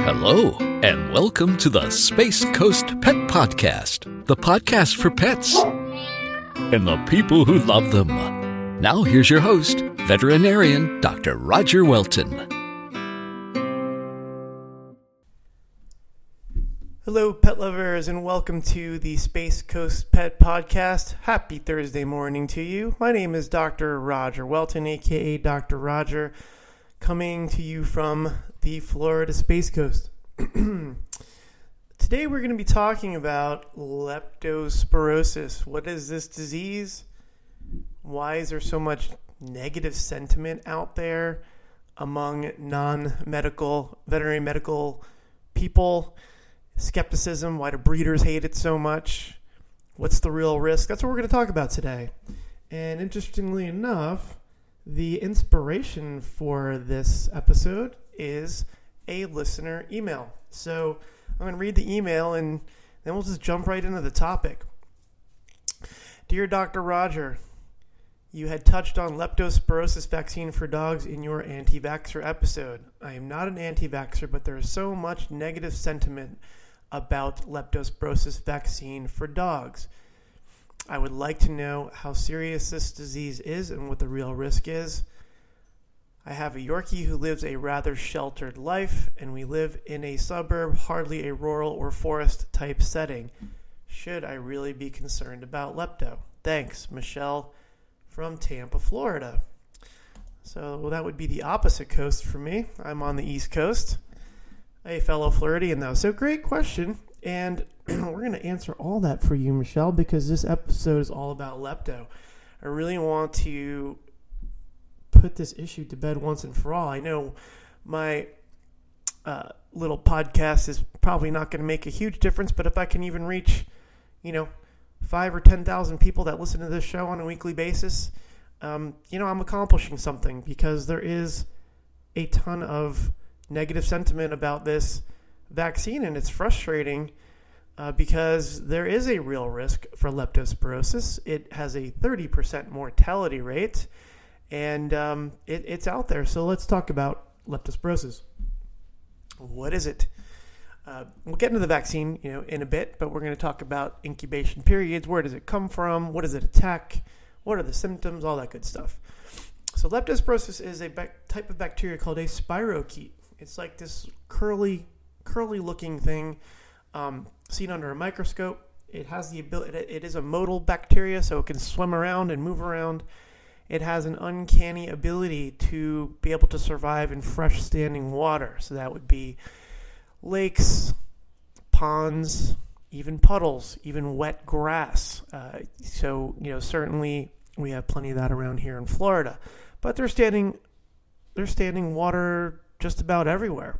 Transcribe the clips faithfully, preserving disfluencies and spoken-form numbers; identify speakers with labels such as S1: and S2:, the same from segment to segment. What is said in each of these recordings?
S1: Hello, and welcome to the Space Coast Pet Podcast, the podcast for pets and the people who love them. Now here's your host, veterinarian Doctor Roger Welton.
S2: Hello, pet lovers, and welcome to the Space Coast Pet Podcast. Happy Thursday morning to you. My name is Doctor Roger Welton, aka Doctor Roger, coming to you from the Florida Space Coast. Today we're going to be talking about leptospirosis. What is this disease? Why is there so much negative sentiment out there among non-medical, veterinary medical people? Skepticism, why do breeders hate it so much? What's the real risk? That's what we're going to talk about today. And interestingly enough, the inspiration for this episode is a listener email. So I'm going to read the email and then we'll just jump right into the topic. Dear Doctor Roger, you had touched on leptospirosis vaccine for dogs in your anti-vaxxer episode. I am not an anti-vaxxer, but there is so much negative sentiment about leptospirosis vaccine for dogs. I would like to know how serious this disease is and what the real risk is. I have a Yorkie who lives a rather sheltered life, and we live in a suburb, hardly a rural or forest type setting. Should I really be concerned about lepto? Thanks, Michelle from Tampa, Florida. So well, that would be the opposite coast for me. I'm on the East Coast, a fellow Floridian though. So great question. And we're going to answer all that for you, Michelle, because this episode is all about lepto. I really want to put this issue to bed once and for all. I know my uh, little podcast is probably not going to make a huge difference, but if I can even reach, you know, five or ten thousand people that listen to this show on a weekly basis, um, you know, I'm accomplishing something, because there is a ton of negative sentiment about this vaccine, and it's frustrating uh, because there is a real risk for leptospirosis. It has a thirty percent mortality rate, and um, it, it's out there. So let's talk about leptospirosis. What is it? Uh, we'll get into the vaccine, you know, in a bit, but we're going to talk about incubation periods. Where does it come from? What does it attack? What are the symptoms? All that good stuff. So leptospirosis is a bac- type of bacteria called a spirochete. It's like this curly, curly-looking thing um, seen under a microscope. It has the ability. It is a motile bacteria, so it can swim around and move around. It has an uncanny ability to be able to survive in fresh standing water. So that would be lakes, ponds, even puddles, even wet grass. Uh, so, you know, certainly we have plenty of that around here in Florida. But they're standing, they're standing water just about everywhere.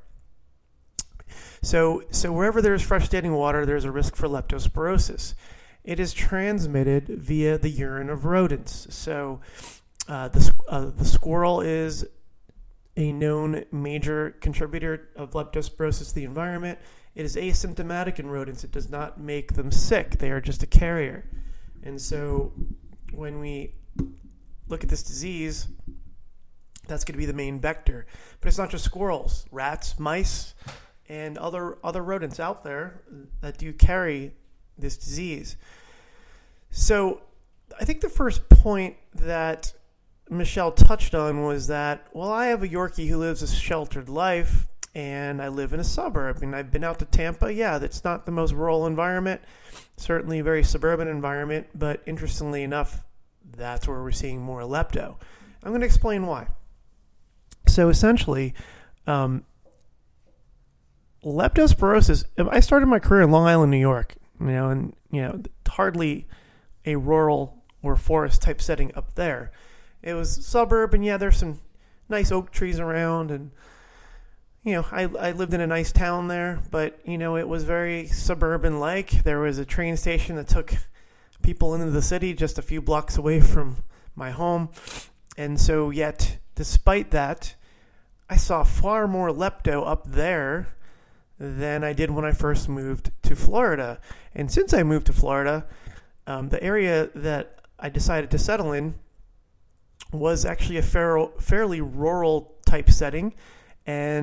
S2: So, so wherever there's fresh standing water, there's a risk for leptospirosis. It is transmitted via the urine of rodents. So uh, the, uh, the squirrel is a known major contributor of leptospirosis to the environment. It is asymptomatic in rodents. It does not make them sick. They are just a carrier. And so when we look at this disease, that's going to be the main vector. But it's not just squirrels, rats, mice, and other other rodents out there that do carry this disease. So I think the first point that Michelle touched on was that, well, I have a Yorkie who lives a sheltered life, and I live in a suburb, and I've been out to Tampa. Yeah, that's not the most rural environment, certainly a very suburban environment, but interestingly enough, that's where we're seeing more lepto. I'm going to explain why. So essentially, um, leptospirosis, I started my career in Long Island, New York, you know, and, you know, hardly a rural or forest type setting up there. It was suburb, and yeah, there's some nice oak trees around, and, you know, I, I lived in a nice town there, but, you know, it was very suburban-like. There was a train station that took people into the city just a few blocks away from my home, and so yet, despite that, I saw far more lepto up there than I did when I first moved to Florida. And since I moved to Florida, um, the area that I decided to settle in was actually a fair, fairly rural type setting, and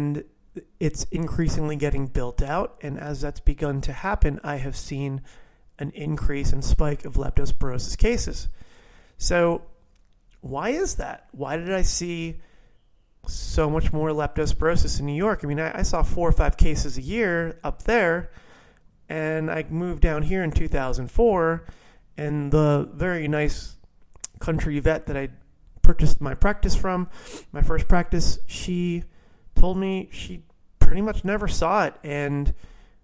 S2: it's increasingly getting built out. And as that's begun to happen, I have seen an increase and spike of leptospirosis cases. So why is that? Why did I see so much more leptospirosis in New York? I mean, I, I saw four or five cases a year up there, and I moved down here in two thousand four, and the very nice country vet that I purchased my practice from, my first practice, she told me she pretty much never saw it, and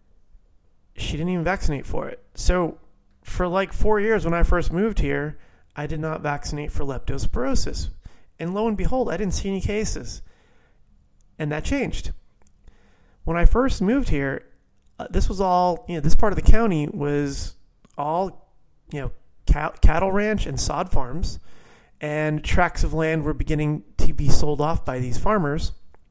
S2: she didn't even vaccinate for it. So for like four years when I first moved here, I did not vaccinate for leptospirosis. And lo and behold, I didn't see any cases. And that changed. When I first moved here, uh, this was all, you know, this part of the county was all, you know, cat- cattle ranch and sod farms. And tracts of land were beginning to be sold off by these farmers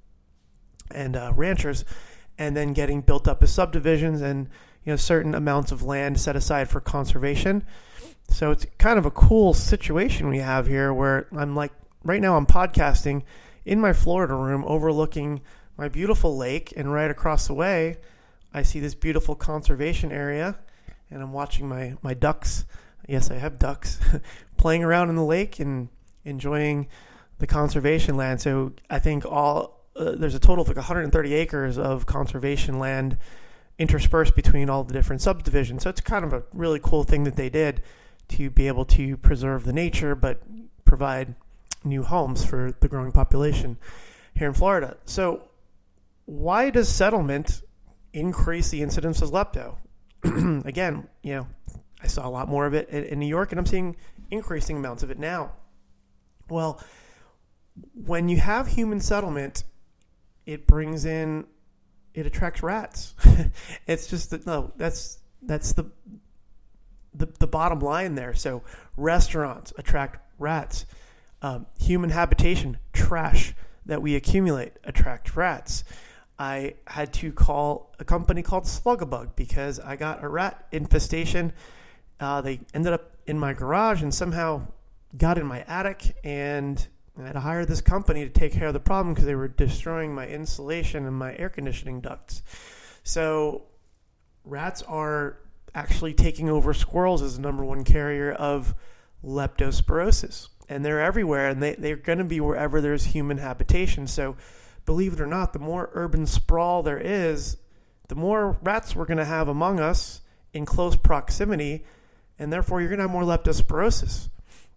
S2: and uh, ranchers, and then getting built up as subdivisions and, you know, certain amounts of land set aside for conservation. So it's kind of a cool situation we have here where I'm like, right now I'm podcasting in my Florida room overlooking my beautiful lake, and right across the way I see this beautiful conservation area, and I'm watching my, my ducks, yes, I have ducks, playing around in the lake and enjoying the conservation land. So I think all uh, there's a total of like one hundred thirty acres of conservation land interspersed between all the different subdivisions. So it's kind of a really cool thing that they did to be able to preserve the nature, but provide new homes for the growing population here in Florida. So why does settlement increase the incidence of lepto? Again, you know, I saw a lot more of it in, in New York, and I'm seeing increasing amounts of it now. Well, when you have human settlement, it brings in, it attracts rats. It's just that, no, that's, that's the, the, the bottom line there. So restaurants attract rats. Um, human habitation, trash that we accumulate, attract rats. I had to call a company called Slugabug because I got a rat infestation. Uh, they ended up in my garage and somehow got in my attic, and I had to hire this company to take care of the problem because they were destroying my insulation and my air conditioning ducts. So rats are actually taking over squirrels as the number one carrier of leptospirosis. And they're everywhere, and they, they're going to be wherever there's human habitation. So believe it or not, the more urban sprawl there is, the more rats we're going to have among us in close proximity, and therefore you're going to have more leptospirosis.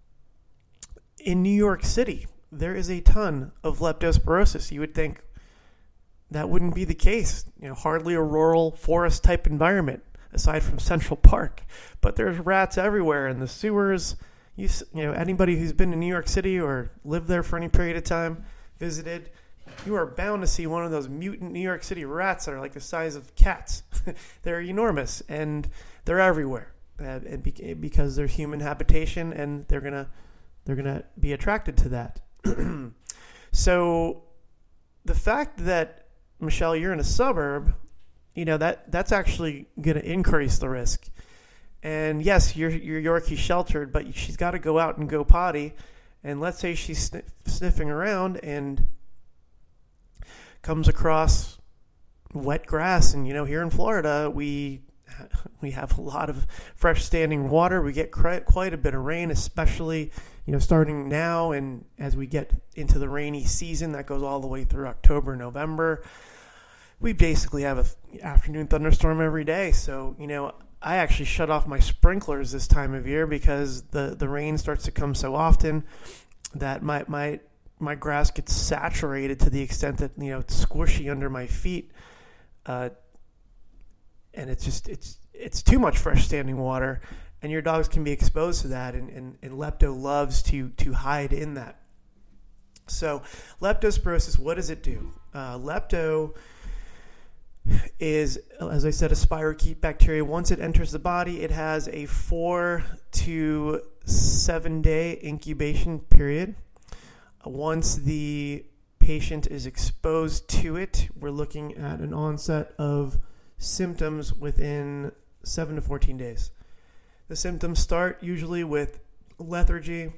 S2: In New York City, there is a ton of leptospirosis. You would think that wouldn't be the case. You know, hardly a rural forest type environment aside from Central Park. But there's rats everywhere in the sewers. You, you know, anybody who's been to New York City or lived there for any period of time, visited, you are bound to see one of those mutant New York City rats that are like the size of cats. They're enormous, and they're everywhere, uh, and be, because there's human habitation, and they're gonna they're gonna be attracted to that. So the fact that, Michelle, you're in a suburb, you know, that that's actually gonna increase the risk. And yes, your your Yorkie's sheltered, but she's got to go out and go potty. And let's say she's sniff, sniffing around and comes across wet grass. And, you know, here in Florida, we we have a lot of fresh standing water. We get quite a bit of rain, especially, you know, starting now. And as we get into the rainy season, that goes all the way through October, November. We basically have an afternoon thunderstorm every day. So, you know, I actually shut off my sprinklers this time of year because the, the rain starts to come so often that my, my my grass gets saturated to the extent that, you know, it's squishy under my feet, uh, and it's just it's it's too much fresh standing water, and your dogs can be exposed to that, and, and, and lepto loves to to hide in that. So leptospirosis, what does it do? Uh, lepto is, as I said, a spirochete bacteria. Once it enters the body, it has a four to seven day incubation period. Once the patient is exposed to it, we're looking at an onset of symptoms within seven to fourteen days. The symptoms start usually with lethargy,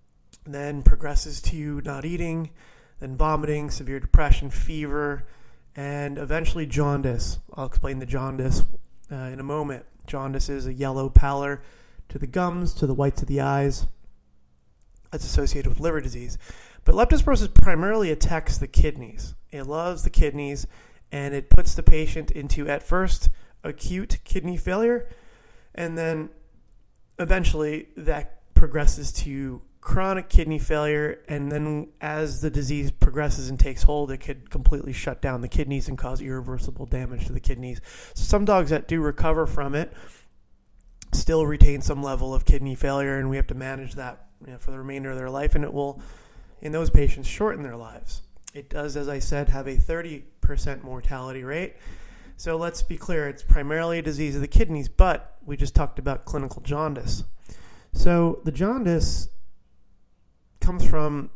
S2: then progresses to not eating, then vomiting, severe depression, fever, and eventually jaundice. I'll explain the jaundice uh, in a moment. Jaundice is a yellow pallor to the gums, to the whites of the eyes. That's associated with liver disease. But leptospirosis primarily attacks the kidneys. It loves the kidneys, and it puts the patient into, at first, acute kidney failure, and then eventually that progresses to chronic kidney failure, and then as the disease progresses and takes hold, it could completely shut down the kidneys and cause irreversible damage to the kidneys. So some dogs that do recover from it still retain some level of kidney failure, and we have to manage that, you know, for the remainder of their life, and it will, in those patients, shorten their lives. It does, as I said, have a thirty percent mortality rate. So let's be clear, it's primarily a disease of the kidneys, but we just talked about clinical jaundice. So the jaundice comes from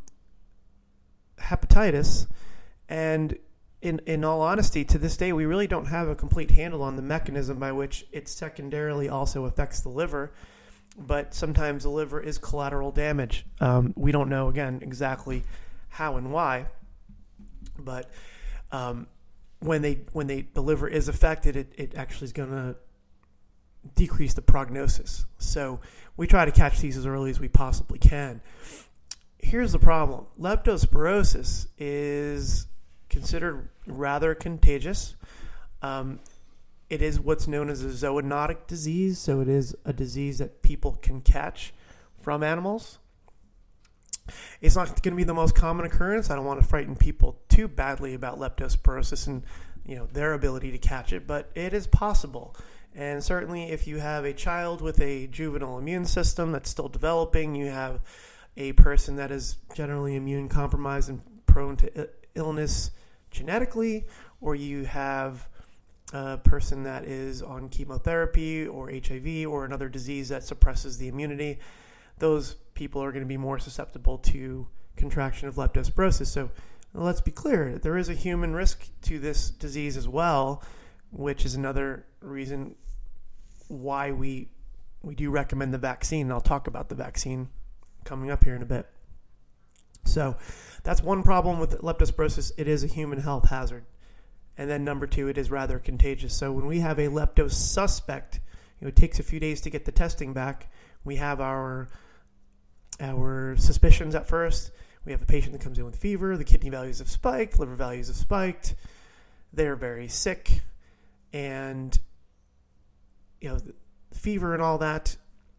S2: hepatitis, and in, in all honesty, to this day, we really don't have a complete handle on the mechanism by which it secondarily also affects the liver, but sometimes the liver is collateral damage. Um, we don't know, again, exactly how and why, but um, when they when they the liver is affected, it, it actually is going to decrease the prognosis. So we try to catch these as early as we possibly can. Here's the problem. Leptospirosis is considered rather contagious. Um, it is what's known as a zoonotic disease, so it is a disease that people can catch from animals. It's not going to be the most common occurrence. I don't want to frighten people too badly about leptospirosis and, you know, their ability to catch it, but it is possible. And certainly if you have a child with a juvenile immune system that's still developing, you have a person that is generally immune compromised and prone to illness genetically, or you have a person that is on chemotherapy or H I V or another disease that suppresses the immunity, those people are going to be more susceptible to contraction of leptospirosis. So let's be clear, there is a human risk to this disease as well, which is another reason why we we do recommend the vaccine. And I'll talk about the vaccine coming up here in a bit. So that's one problem with leptospirosis. It is a human health hazard. And then number two, it is rather contagious. So when we have a lepto suspect, you know, it takes a few days to get the testing back. We have our our suspicions at first. We have a patient that comes in with fever. The kidney values have spiked. Liver values have spiked. They're very sick. And, you know, the fever and all that,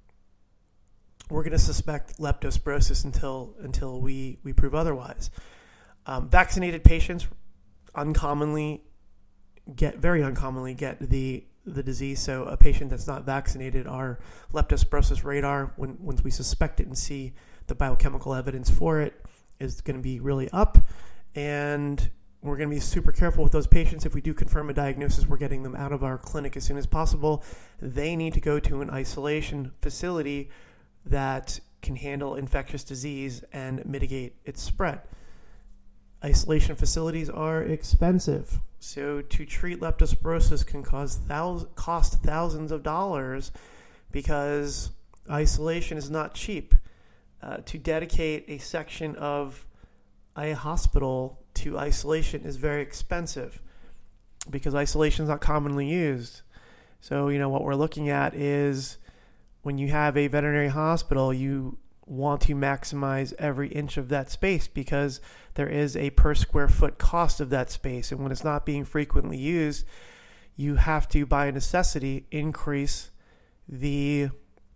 S2: we're going to suspect leptospirosis until until we, we prove otherwise. Um, vaccinated patients uncommonly get, very uncommonly get the the disease. So a patient that's not vaccinated, our leptospirosis radar, when once we suspect it and see the biochemical evidence for it, is going to be really up. And we're going to be super careful with those patients. If we do confirm a diagnosis, we're getting them out of our clinic as soon as possible. They need to go to an isolation facility that can handle infectious disease and mitigate its spread. Isolation facilities are expensive. So to treat leptospirosis can cause thousands, cost thousands of dollars because isolation is not cheap. Uh, to dedicate a section of a hospital to isolation is very expensive because isolation is not commonly used. So, you know, what we're looking at is when you have a veterinary hospital, you want to maximize every inch of that space because there is a per square foot cost of that space. And when it's not being frequently used, you have to, by necessity, increase the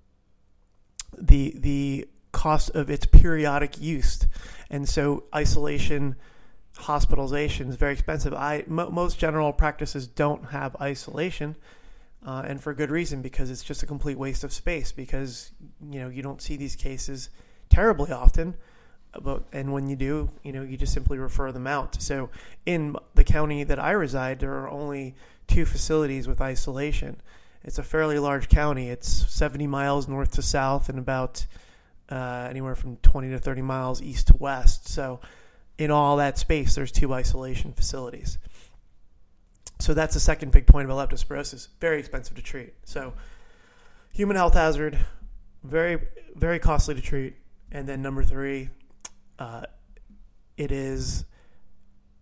S2: the the cost of its periodic use. And so isolation, hospitalization is very expensive. I mo- most general practices don't have isolation. Uh, and for good reason, because it's just a complete waste of space because, you know, you don't see these cases terribly often. But, and when you do, you know, you just simply refer them out. So in the county that I reside, there are only two facilities with isolation. It's a fairly large county. It's seventy miles north to south and about uh, anywhere from twenty to thirty miles east to west. So in all that space, there's two isolation facilities. So that's the second big point about leptospirosis. Very expensive to treat. So human health hazard, very, very costly to treat. And then number three, uh, it is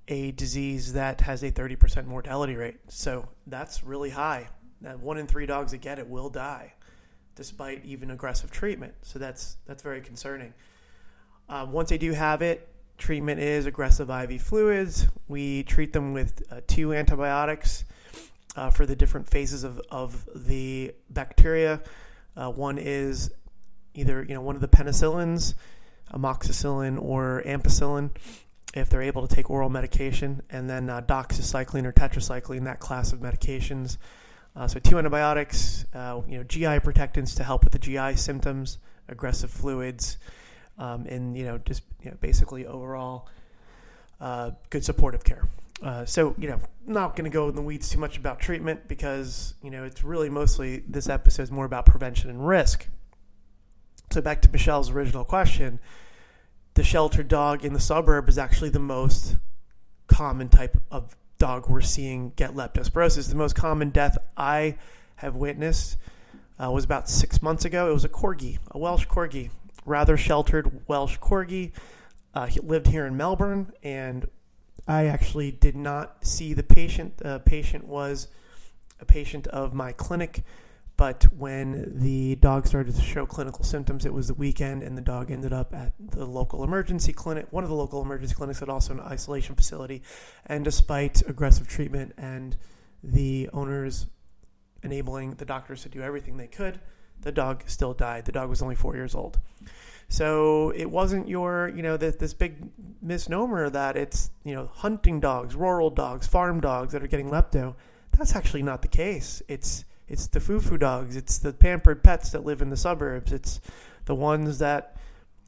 S2: a disease that has a thirty percent mortality rate. So that's really high. That one in three dogs that get it will die, despite even aggressive treatment. So that's that's very concerning. Uh, once they do have it, treatment is aggressive I V fluids. We treat them with uh, two antibiotics uh, for the different phases of, of the bacteria. Uh, one is either you know one of the penicillins, amoxicillin or ampicillin, if they're able to take oral medication, and then uh, doxycycline or tetracycline, that class of medications. Uh, so two antibiotics, uh, you know, G I protectants to help with the G I symptoms, aggressive fluids, um, and you know, just you know, basically overall uh, good supportive care. Uh, so you know, not going to go in the weeds too much about treatment because you know it's really mostly this episode is more about prevention and risk. So back to Michelle's original question. The sheltered dog in the suburb is actually the most common type of dog we're seeing get leptospirosis. The most common death I have witnessed uh, was about six months ago. It was a corgi, a Welsh corgi, rather sheltered Welsh corgi. Uh, he lived here in Melbourne, and I actually did not see the patient. The patient was a patient of my clinic. But when the dog started to show clinical symptoms, it was the weekend, and the dog ended up at the local emergency clinic, one of the local emergency clinics, but also an isolation facility. And despite aggressive treatment and the owners enabling the doctors to do everything they could, the dog still died. The dog was only four years old. So it wasn't your, you know, this, this big misnomer that it's, you know, hunting dogs, rural dogs, farm dogs that are getting lepto. That's actually not the case. It's It's the foo-foo dogs. It's the pampered pets that live in the suburbs. It's the ones that,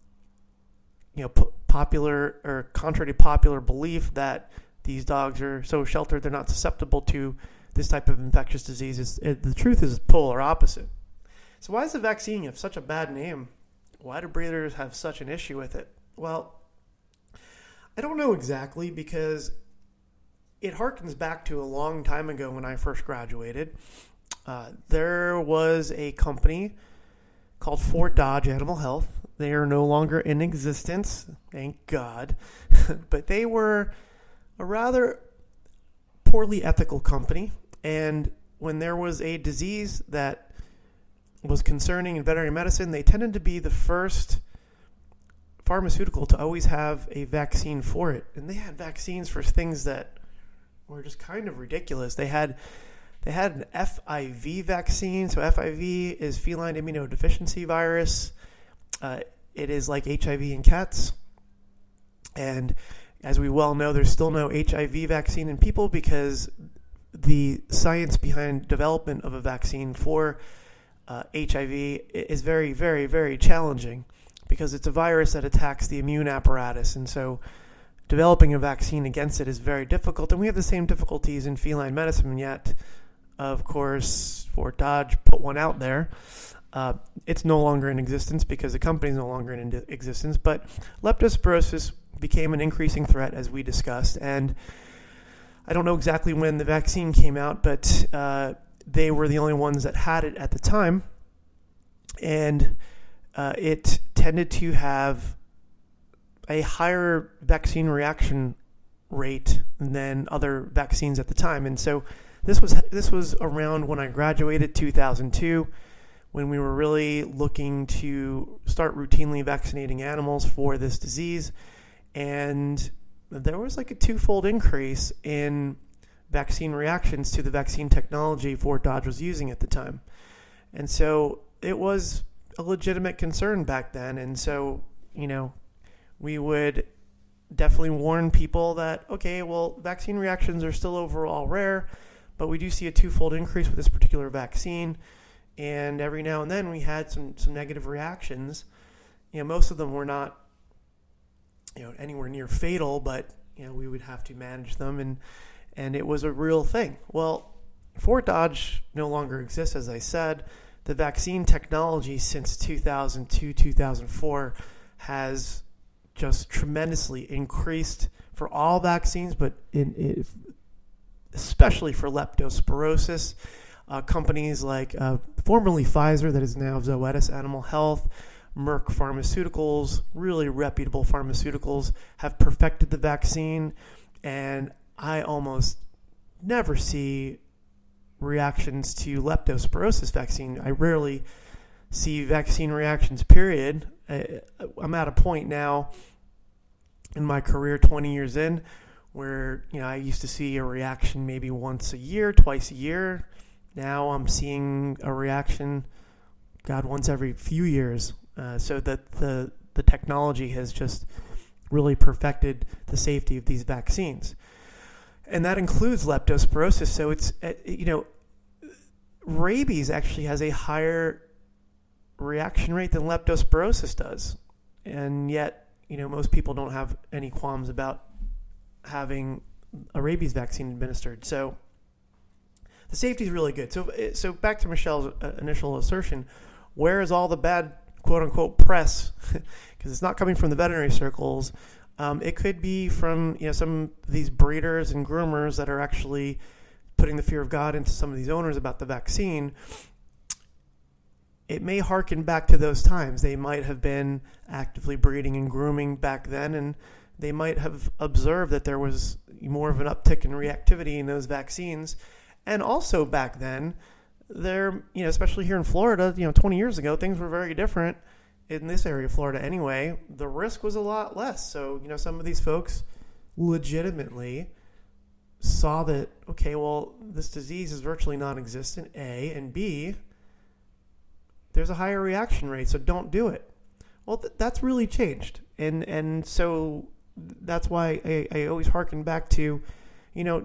S2: you know, p- popular or contrary to popular belief that these dogs are so sheltered they're not susceptible to this type of infectious diseases. It, the truth is polar opposite. So why does the vaccine have such a bad name? Why do breeders have such an issue with it? Well, I don't know exactly because it harkens back to a long time ago when I first graduated. Uh, there was a company called Fort Dodge Animal Health. They are no longer in existence, thank God. But they were a rather poorly ethical company. And when there was a disease that was concerning in veterinary medicine, they tended to be the first pharmaceutical to always have a vaccine for it. And they had vaccines for things that were just kind of ridiculous. They had... They had an F I V vaccine. So F I V is feline immunodeficiency virus. Uh, it is like H I V in cats. And as we well know, there's still no H I V vaccine in people because the science behind development of a vaccine for uh, H I V is very, very, very challenging because it's a virus that attacks the immune apparatus. And so developing a vaccine against it is very difficult. And we have the same difficulties in feline medicine, yet of course, Fort Dodge put one out there. Uh, it's no longer in existence because the company is no longer in existence. But leptospirosis became an increasing threat, as we discussed. And I don't know exactly when the vaccine came out, but uh, they were the only ones that had it at the time. And uh, it tended to have a higher vaccine reaction rate than other vaccines at the time. And so This was this was around when I graduated, two thousand two, when we were really looking to start routinely vaccinating animals for this disease. And there was like a twofold increase in vaccine reactions to the vaccine technology Fort Dodge was using at the time. And so it was a legitimate concern back then. And so, you know, we would definitely warn people that, okay, well, vaccine reactions are still overall rare, but we do see a twofold increase with this particular vaccine. And every now and then we had some, some negative reactions. You know, most of them were not, you know, anywhere near fatal, but, you know, we would have to manage them. And, and it was a real thing. Well, Fort Dodge no longer exists, as I said. The vaccine technology since two thousand two, two thousand four has just tremendously increased for all vaccines, but in, in especially for leptospirosis. Uh, companies like uh, formerly Pfizer, that is now Zoetis Animal Health, Merck Pharmaceuticals, really reputable pharmaceuticals, have perfected the vaccine. And I almost never see reactions to leptospirosis vaccine. I rarely see vaccine reactions, period. I, I'm at a point now in my career, twenty years in, where, you know, I used to see a reaction maybe once a year, twice a year. Now I'm seeing a reaction, God, once every few years. Uh, so that the, the technology has just really perfected the safety of these vaccines. And that includes leptospirosis. So it's, you know, rabies actually has a higher reaction rate than leptospirosis does. And yet, you know, most people don't have any qualms about having a rabies vaccine administered. So the safety is really good. So, so back to Michelle's initial assertion, where is all the bad, quote unquote, press? Because it's not coming from the veterinary circles. Um, it could be from, you know, some of these breeders and groomers that are actually putting the fear of God into some of these owners about the vaccine. It may harken back to those times. They might have been actively breeding and grooming back then, and they might have observed that there was more of an uptick in reactivity in those vaccines. And also back then, there, you know, especially here in Florida, you know, twenty years ago, things were very different. In this area of Florida anyway, the risk was a lot less. So, you know, some of these folks legitimately saw that, okay, well, this disease is virtually non-existent, A, and B, there's a higher reaction rate, so don't do it. Well, th- that's really changed. And and so that's why I, I always hearken back to, you know,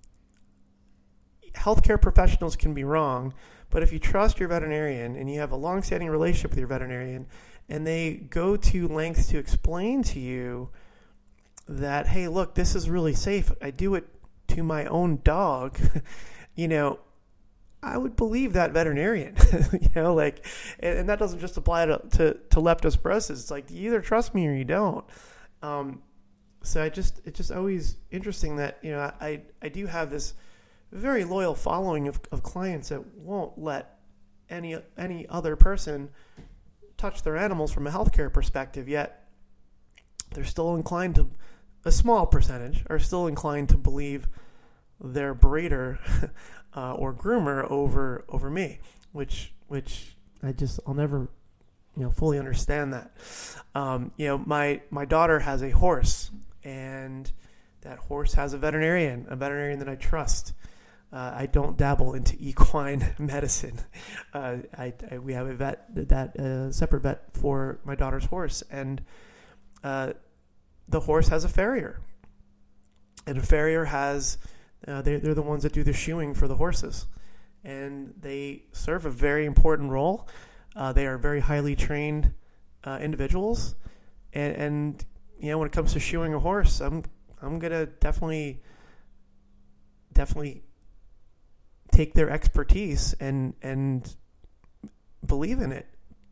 S2: healthcare professionals can be wrong, but if you trust your veterinarian and you have a long-standing relationship with your veterinarian and they go to lengths to explain to you that, hey, look, this is really safe. I do it to my own dog. you know, I would believe that veterinarian, you know, like, and, and that doesn't just apply to, to, to leptospirosis. It's like, you either trust me or you don't. Um, so I just, it's just always interesting that, you know, I, I do have this very loyal following of, of clients that won't let any any other person touch their animals from a healthcare perspective, yet they're still inclined to, a small percentage, are still inclined to believe their breeder uh, or groomer over over me, which which I just, I'll never, you know, fully understand that. Um, you know, my, my daughter has a horse, and that horse has a veterinarian, a veterinarian that I trust. Uh, I don't dabble into equine medicine. Uh, I, I we have a vet that uh, separate vet for my daughter's horse, and uh, the horse has a farrier, and a farrier has uh, they they're the ones that do the shoeing for the horses, and they serve a very important role. Uh, they are very highly trained uh, individuals, and and you know, when it comes to shoeing a horse, I'm I'm gonna definitely definitely. take their expertise and and believe in it.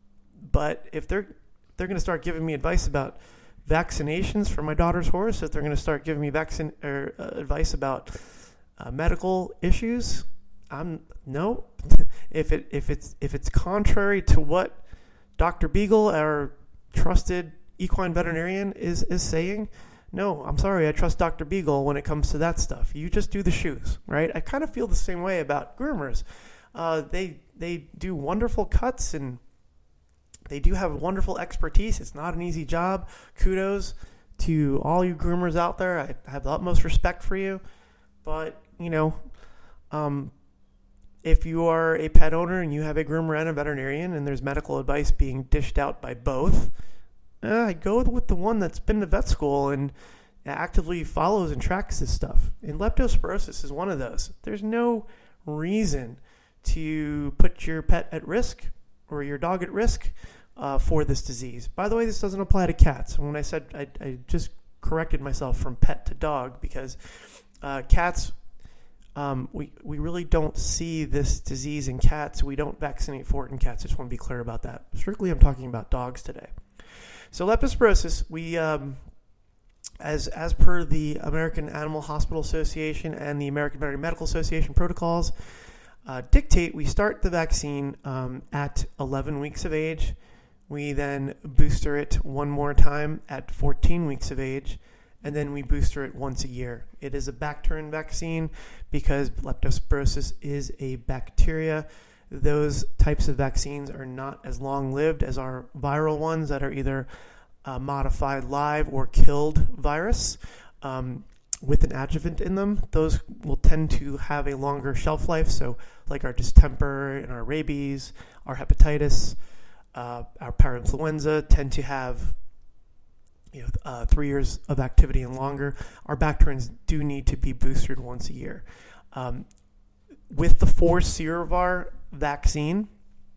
S2: But if they're they're going to start giving me advice about vaccinations for my daughter's horse, if they're going to start giving me vaccine or uh, advice about uh, medical issues, I'm no. if it if it's if it's contrary to what Doctor Beagle, our trusted equine veterinarian, is is saying, no, I'm sorry, I trust Doctor Beagle when it comes to that stuff. You just do the shoes, right? I kind of feel the same way about groomers. Uh, they they do wonderful cuts, and they do have wonderful expertise. It's not an easy job. Kudos to all you groomers out there. I have the utmost respect for you. But, you know, um, if you are a pet owner and you have a groomer and a veterinarian, and there's medical advice being dished out by both, Uh, I go with the one that's been to vet school and actively follows and tracks this stuff. And leptospirosis is one of those. There's no reason to put your pet at risk or your dog at risk uh, for this disease. By the way, this doesn't apply to cats. When I said, I, I just corrected myself from pet to dog, because uh, cats, um, we, we really don't see this disease in cats. We don't vaccinate for it in cats. I just want to be clear about that. Strictly, I'm talking about dogs today. So leptospirosis, we, um, as as per the American Animal Hospital Association and the American Veterinary Medical Association protocols, uh, dictate we start the vaccine um, at eleven weeks of age. We then booster it one more time at fourteen weeks of age, and then we booster it once a year. It is a back-turn vaccine because leptospirosis is a bacteria. Those types of vaccines are not as long-lived as our viral ones that are either uh, modified live or killed virus um, with an adjuvant in them. Those will tend to have a longer shelf life. So like our distemper and our rabies, our hepatitis, uh, our parainfluenza tend to have you know, uh, three years of activity and longer. Our back-turns do need to be boosted once a year. Um, with the four Serovar vaccine,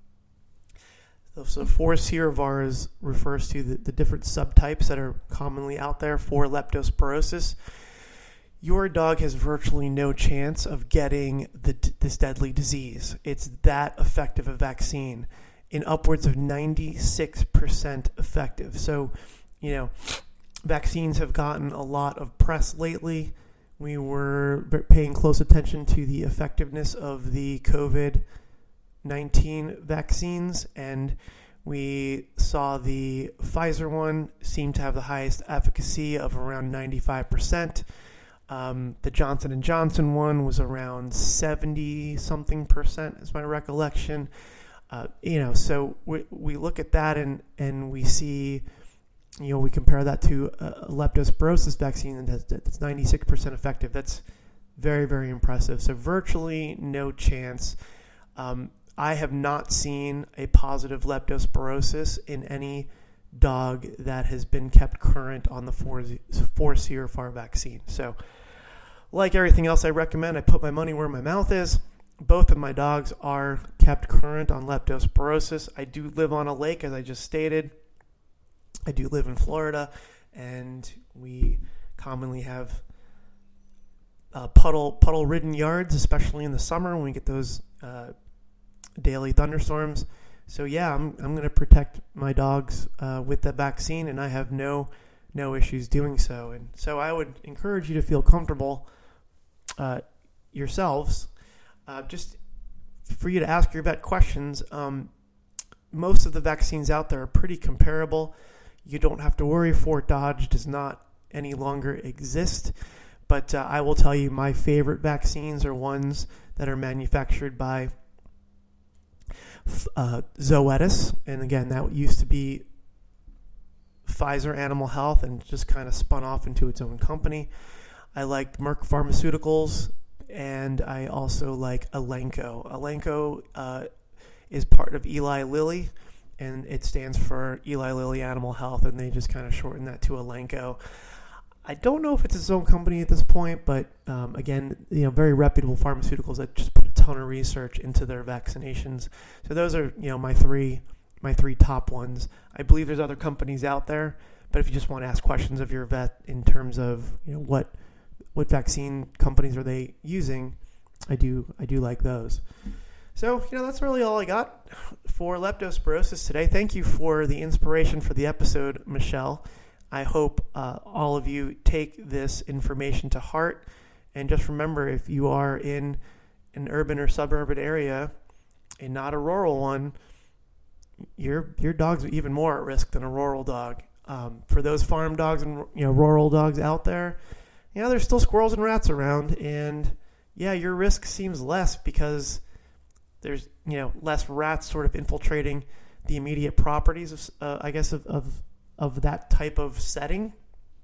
S2: so four Serovars refers to the, the different subtypes that are commonly out there for leptospirosis. Your dog has virtually no chance of getting the, this deadly disease. It's that effective a vaccine, in upwards of ninety-six percent effective. So, you know, vaccines have gotten a lot of press lately. We were paying close attention to the effectiveness of the covid nineteen vaccines, and we saw the Pfizer one seem to have the highest efficacy of around ninety-five percent. Um, the Johnson and Johnson one was around seventy something percent, is my recollection. Uh, you know, so we we look at that and and we see, you know, we compare that to a leptospirosis vaccine, and that's, that's ninety-six percent effective. That's very, very impressive. So virtually no chance. Um, I have not seen a positive leptospirosis in any dog that has been kept current on the four, four Serovar vaccine. So like everything else I recommend, I put my money where my mouth is. Both of my dogs are kept current on leptospirosis. I do live on a lake, as I just stated. I do live in Florida, and we commonly have uh, puddle puddle-ridden yards, especially in the summer when we get those uh, daily thunderstorms. So yeah, I'm I'm going to protect my dogs uh, with the vaccine, and I have no no issues doing so. And so I would encourage you to feel comfortable uh, yourselves, uh, just for you to ask your vet questions. Um, most of the vaccines out there are pretty comparable. You don't have to worry. Fort Dodge does not any longer exist. But uh, I will tell you, my favorite vaccines are ones that are manufactured by uh, Zoetis. And again, that used to be Pfizer Animal Health and just kind of spun off into its own company. I liked Merck Pharmaceuticals, and I also like Elanco. Elanco uh, is part of Eli Lilly, and it stands for Eli Lilly Animal Health, and they just kind of shortened that to Elanco. I don't know if it's its own company at this point, but um, again, you know, very reputable pharmaceuticals that just put a ton of research into their vaccinations. So those are, you know, my three my three top ones. I believe there's other companies out there, but if you just want to ask questions of your vet in terms of, you know, what what vaccine companies are they using, I do I do like those. So, you know, that's really all I got for leptospirosis today. Thank you for the inspiration for the episode, Michelle. I hope uh, all of you take this information to heart. And just remember, if you are in an urban or suburban area and not a rural one, your your dog's even more at risk than a rural dog. Um, for those farm dogs and, you know, rural dogs out there, you know, there's still squirrels and rats around. And, yeah, your risk seems less because there's, you know, less rats sort of infiltrating the immediate properties of, uh, I guess, of, of of that type of setting.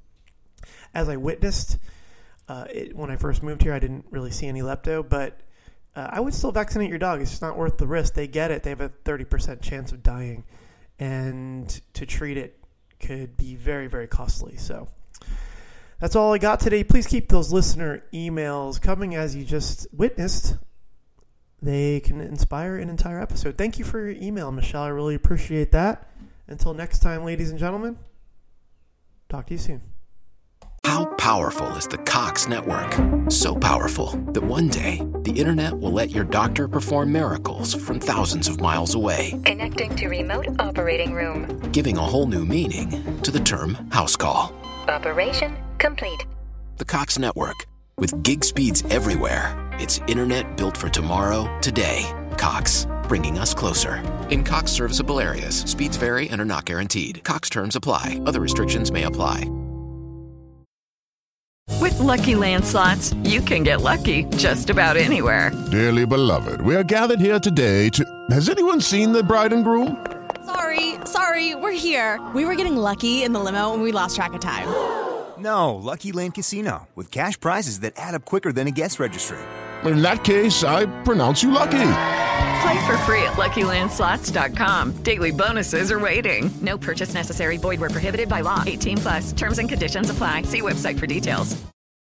S2: As I witnessed uh, it, when I first moved here, I didn't really see any lepto, but uh, I would still vaccinate your dog. It's just not worth the risk. They get it. They have a thirty percent chance of dying, and to treat it could be very, very costly. So that's all I got today. Please keep those listener emails coming, as you just witnessed. They can inspire an entire episode. Thank you for your email, Michelle. I really appreciate that. Until next time, ladies and gentlemen, talk to you soon.
S3: How powerful is the Cox Network? So powerful that one day the internet will let your doctor perform miracles from thousands of miles away.
S4: Connecting to remote operating room.
S3: Giving a whole new meaning to the term house call.
S4: Operation complete.
S3: The Cox Network. With gig speeds everywhere. It's internet built for tomorrow, today. Cox, bringing us closer. In Cox serviceable areas, speeds vary and are not guaranteed. Cox terms apply. Other restrictions may apply.
S5: With Lucky Land Slots, you can get lucky just about anywhere.
S6: Dearly beloved, we are gathered here today to... Has anyone seen the bride and groom?
S7: Sorry, sorry, we're here. We were getting lucky in the limo and we lost track of time.
S8: No, Lucky Land Casino, with cash prizes that add up quicker than a guest registry.
S6: In that case, I pronounce you lucky.
S5: Play for free at Lucky Land Slots dot com. Daily bonuses are waiting. No purchase necessary. Void where prohibited by law. eighteen plus. Terms and conditions apply. See website for details.